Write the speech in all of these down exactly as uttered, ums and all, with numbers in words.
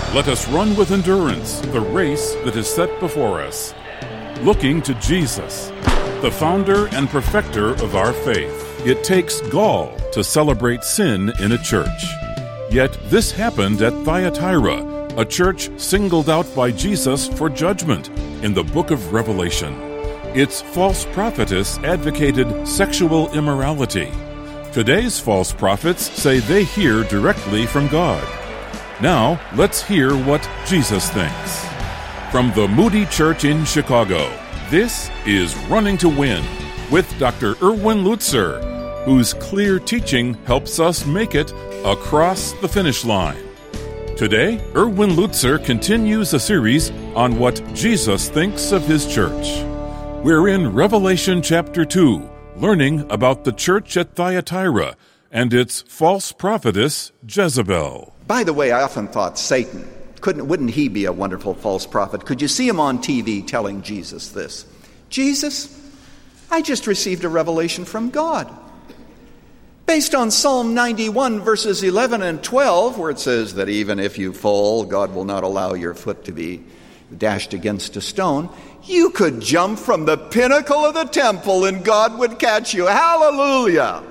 Let us run with endurance the race that is set before us, looking to Jesus, the founder and perfecter of our faith. It takes gall to celebrate sin in a church. Yet this happened at Thyatira, a church singled out by Jesus for judgment in the book of Revelation. Its false prophetess advocated sexual immorality. Today's false prophets say they hear directly from God. Now, let's hear what Jesus thinks. From the Moody Church in Chicago, this is Running to Win with Doctor Erwin Lutzer, whose clear teaching helps us make it across the finish line. Today, Erwin Lutzer continues a series on what Jesus thinks of his church. We're in Revelation chapter two, learning about the church at Thyatira and its false prophetess Jezebel. By the way, I often thought Satan, couldn't, wouldn't he be a wonderful false prophet? Could you see him on T V telling Jesus this? Jesus, I just received a revelation from God. Based on Psalm ninety-one, verses eleven and twelve, where it says that even if you fall, God will not allow your foot to be dashed against a stone, you could jump from the pinnacle of the temple and God would catch you. Hallelujah!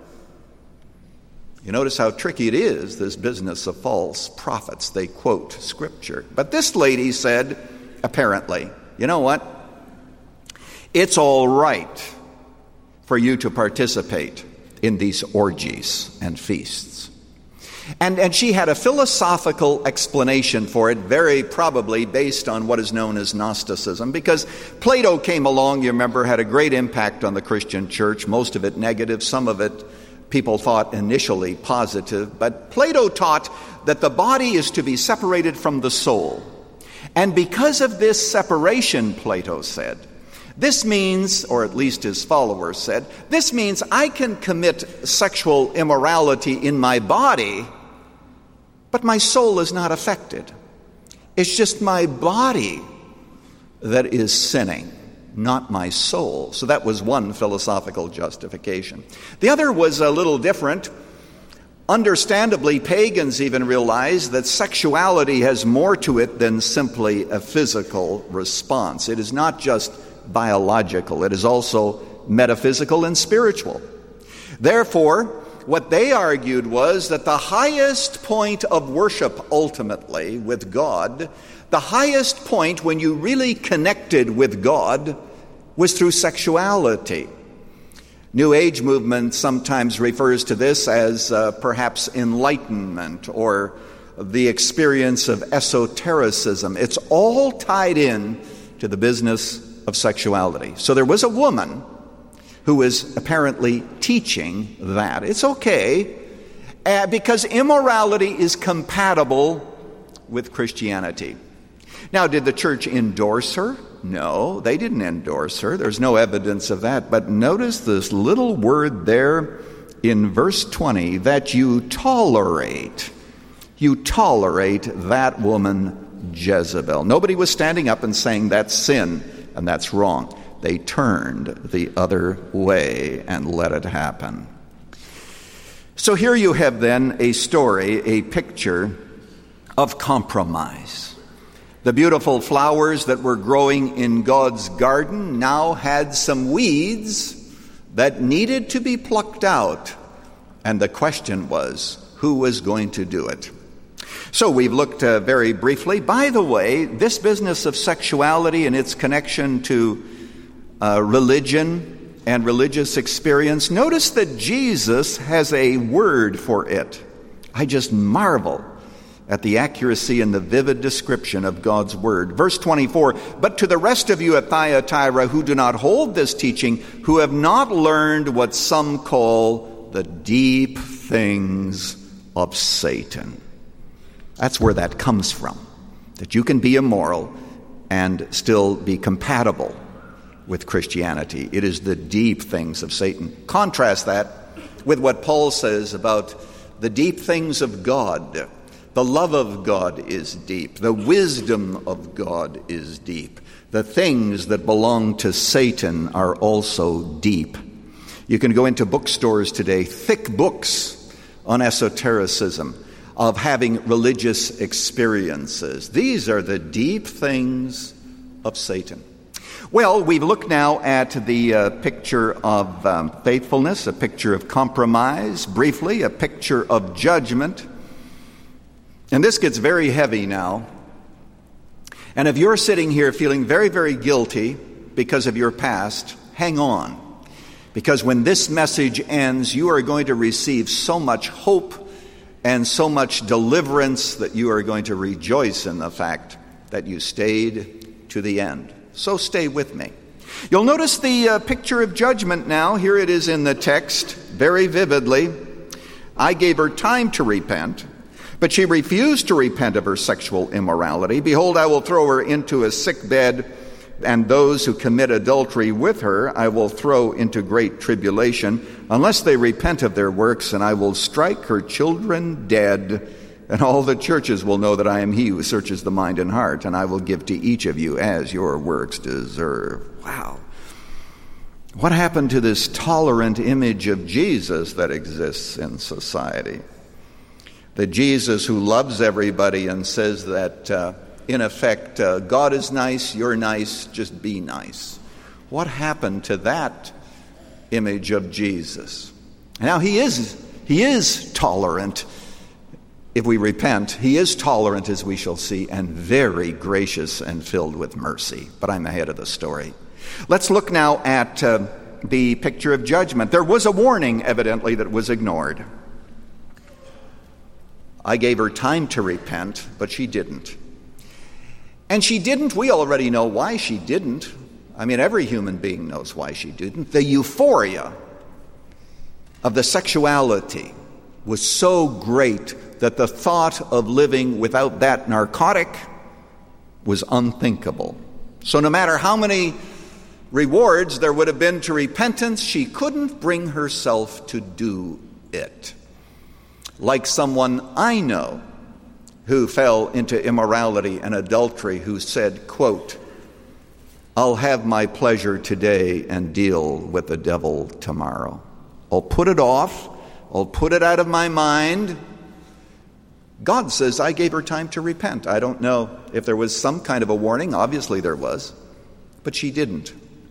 You notice how tricky it is, this business of false prophets. They quote Scripture. But this lady said, apparently, you know what? It's all right for you to participate in these orgies and feasts. And, and she had a philosophical explanation for it, very probably based on what is known as Gnosticism, because Plato came along, you remember, had a great impact on the Christian church, most of it negative, some of it people thought initially positive, but Plato taught that the body is to be separated from the soul. And because of this separation, Plato said, this means, or at least his followers said, this means I can commit sexual immorality in my body, but my soul is not affected. It's just my body that is sinning, not my soul. So that was one philosophical justification. The other was a little different. Understandably, pagans even realized that sexuality has more to it than simply a physical response. It is not just biological. It is also metaphysical and spiritual. Therefore, what they argued was that the highest point of worship ultimately with God, the highest point when you really connected with God, was through sexuality. New Age movement sometimes refers to this as uh, perhaps enlightenment or the experience of esotericism. It's all tied in to the business of sexuality. So there was a woman who was apparently teaching that. It's okay uh, because immorality is compatible with Christianity. Now, did the church endorse her? No, they didn't endorse her. There's no evidence of that. But notice this little word there in verse twenty, that you tolerate. You tolerate that woman, Jezebel. Nobody was standing up and saying that's sin and that's wrong. They turned the other way and let it happen. So here you have then a story, a picture of compromise. The beautiful flowers that were growing in God's garden now had some weeds that needed to be plucked out. And the question was, who was going to do it? So we've looked uh, very briefly. By the way, this business of sexuality and its connection to uh, religion and religious experience, notice that Jesus has a word for it. I just marvel at the accuracy and the vivid description of God's word. Verse twenty-four, but to the rest of you at Thyatira who do not hold this teaching, who have not learned what some call the deep things of Satan. That's where that comes from, that you can be immoral and still be compatible with Christianity. It is the deep things of Satan. Contrast that with what Paul says about the deep things of God. The love of God is deep. The wisdom of God is deep. The things that belong to Satan are also deep. You can go into bookstores today, thick books on esotericism. of having religious experiences. These are the deep things of Satan. Well, we've looked now at the uh, picture of um, faithfulness, a picture of compromise, briefly, a picture of judgment. And this gets very heavy now. And if you're sitting here feeling very, very guilty because of your past, hang on. Because when this message ends, you are going to receive so much hope and so much deliverance that you are going to rejoice in the fact that you stayed to the end. So stay with me. You'll notice the uh, picture of judgment now. Here it is in the text, very vividly. I gave her time to repent, but she refused to repent of her sexual immorality. Behold, I will throw her into a sick bed, and those who commit adultery with her I will throw into great tribulation, unless they repent of their works, and I will strike her children dead. And all the churches will know that I am he who searches the mind and heart, and I will give to each of you as your works deserve. Wow. What happened to this tolerant image of Jesus that exists in society? The Jesus who loves everybody and says that, uh, in effect, uh, God is nice, you're nice, just be nice. What happened to that image of Jesus? Now, he is, he is tolerant. If we repent, he is tolerant, as we shall see, and very gracious and filled with mercy. But I'm ahead of the story. Let's look now at uh, the picture of judgment. There was a warning, evidently, that was ignored. I gave her time to repent, but she didn't. And she didn't, we already know why she didn't. I mean, every human being knows why she didn't. The euphoria of the sexuality was so great that the thought of living without that narcotic was unthinkable. So no matter how many rewards there would have been to repentance, she couldn't bring herself to do it. Like someone I know who fell into immorality and adultery, who said, quote, I'll have my pleasure today and deal with the devil tomorrow. I'll put it off. I'll put it out of my mind. God says I gave her time to repent. I don't know if there was some kind of a warning. Obviously there was. But she didn't.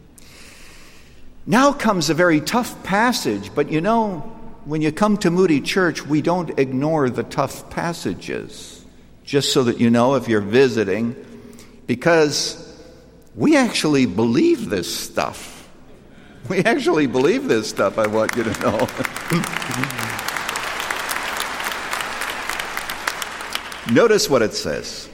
Now comes a very tough passage. But you know, when you come to Moody Church, we don't ignore the tough passages. Just so that you know if you're visiting. Because we actually believe this stuff. We actually believe this stuff, I want you to know. Notice what it says.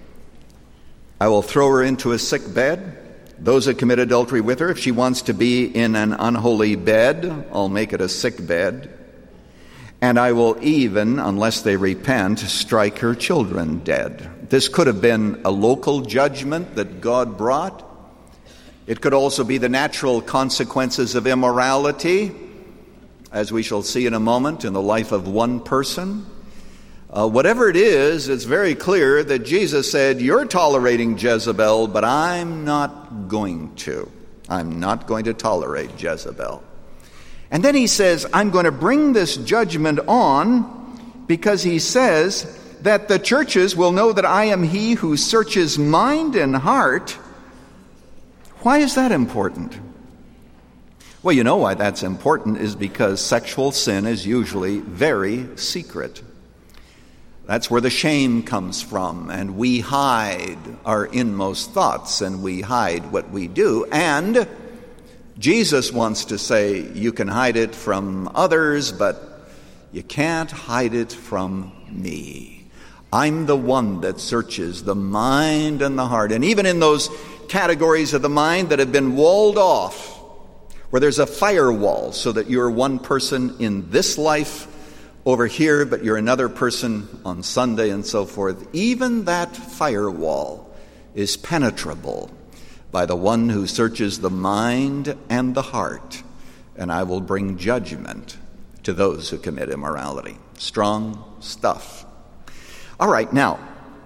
I will throw her into a sick bed. Those that commit adultery with her, if she wants to be in an unholy bed, I'll make it a sick bed. And I will even, unless they repent, strike her children dead. This could have been a local judgment that God brought. It could also be the natural consequences of immorality, as we shall see in a moment, in the life of one person. Uh, whatever it is, it's very clear that Jesus said, you're tolerating Jezebel, but I'm not going to. I'm not going to tolerate Jezebel. And then he says, I'm going to bring this judgment on because he says that the churches will know that I am he who searches mind and heart. Why is that important? Well, you know why that's important is because sexual sin is usually very secret. That's where the shame comes from, and we hide our inmost thoughts, and we hide what we do. And Jesus wants to say, you can hide it from others, but you can't hide it from me. I'm the one that searches the mind and the heart. And even in those categories of the mind that have been walled off, where there's a firewall so that you're one person in this life over here, but you're another person on Sunday and so forth, even that firewall is penetrable by the one who searches the mind and the heart, and I will bring judgment to those who commit immorality. Strong stuff. All right, now,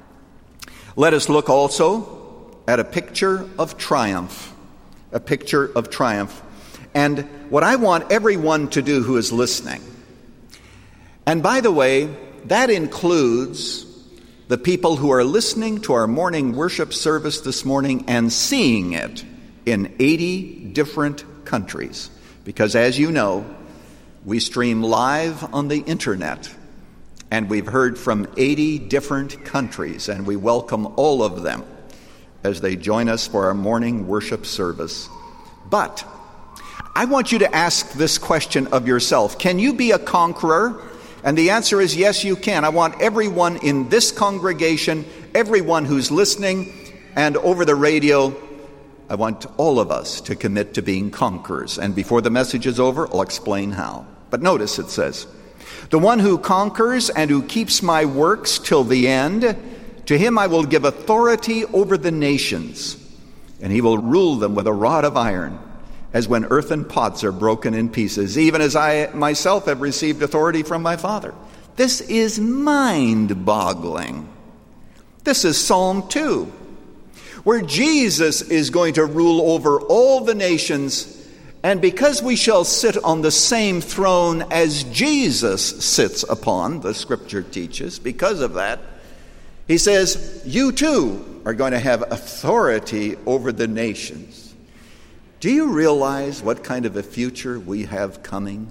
let us look also at a picture of triumph, a picture of triumph. And what I want everyone to do who is listening, and by the way, that includes the people who are listening to our morning worship service this morning and seeing it in eighty different countries. Because as you know, we stream live on the internet, and we've heard from eighty different countries, and we welcome all of them as they join us for our morning worship service. But I want you to ask this question of yourself. Can you be a conqueror? And the answer is yes, you can. I want everyone in this congregation, everyone who's listening, and over the radio, I want all of us to commit to being conquerors. And before the message is over, I'll explain how. But notice it says, "The one who conquers and who keeps my works till the end, to him I will give authority over the nations, and he will rule them with a rod of iron, as when earthen pots are broken in pieces, even as I myself have received authority from my Father." This is mind-boggling. This is Psalm two, where Jesus is going to rule over all the nations, and because we shall sit on the same throne as Jesus sits upon, the Scripture teaches, because of that, he says, you too are going to have authority over the nations. Do you realize what kind of a future we have coming?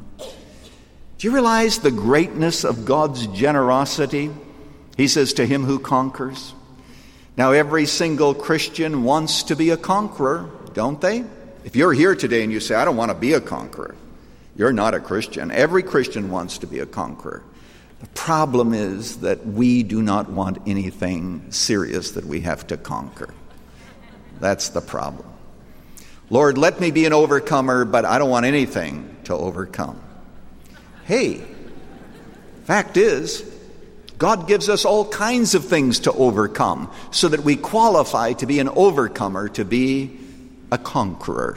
Do you realize the greatness of God's generosity? He says, to him who conquers. Now, every single Christian wants to be a conqueror, don't they? If you're here today and you say, I don't want to be a conqueror, you're not a Christian. Every Christian wants to be a conqueror. The problem is that we do not want anything serious that we have to conquer. That's the problem. Lord, let me be an overcomer, but I don't want anything to overcome. Hey, fact is, God gives us all kinds of things to overcome so that we qualify to be an overcomer, to be a conqueror.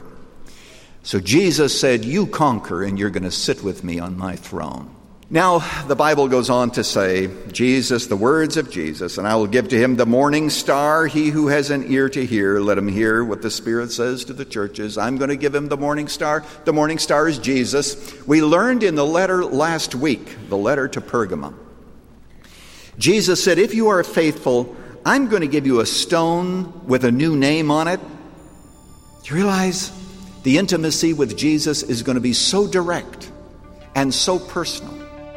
So Jesus said, you conquer and you're going to sit with me on my throne. Now, the Bible goes on to say, Jesus, the words of Jesus, and I will give to him the morning star. He who has an ear to hear, let him hear what the Spirit says to the churches. I'm going to give him the morning star. The morning star is Jesus. We learned in the letter last week, the letter to Pergamum. Jesus said, if you are faithful, I'm going to give you a stone with a new name on it. Do you realize the intimacy with Jesus is going to be so direct and so personal?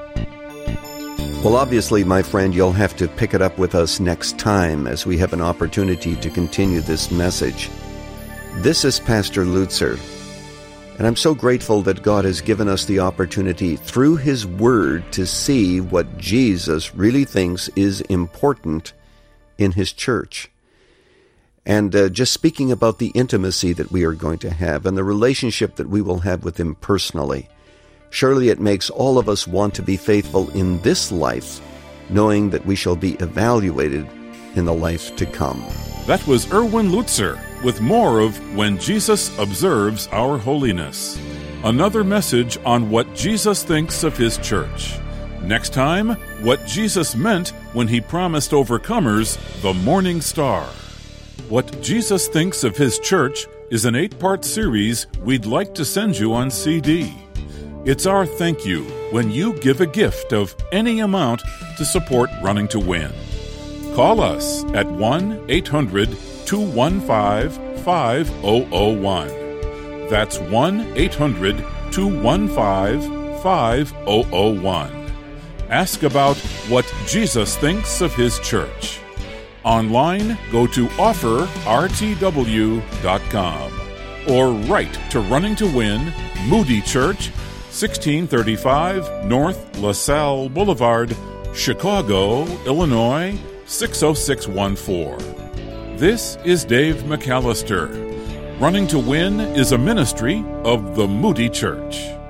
Well, obviously, my friend, you'll have to pick it up with us next time as we have an opportunity to continue this message. This is Pastor Lutzer, and I'm so grateful that God has given us the opportunity through His Word to see what Jesus really thinks is important in His church. And uh, just speaking about the intimacy that we are going to have and the relationship that we will have with Him personally. Surely it makes all of us want to be faithful in this life, knowing that we shall be evaluated in the life to come. That was Erwin Lutzer with more of When Jesus Observes Our Holiness. Another message on what Jesus thinks of His church. Next time, what Jesus meant when He promised overcomers the morning star. What Jesus thinks of His church is an eight-part series we'd like to send you on C D. It's our thank you when you give a gift of any amount to support Running to Win. Call us at one eight hundred two one five five zero zero one. That's one eight hundred two one five five zero zero one. Ask about what Jesus thinks of His church. Online, go to offer r t w dot com or write to Running to Win, Moody Church, sixteen thirty-five North LaSalle Boulevard, Chicago, Illinois, six oh six one four. This is Dave McAllister. Running to Win is a ministry of the Moody Church.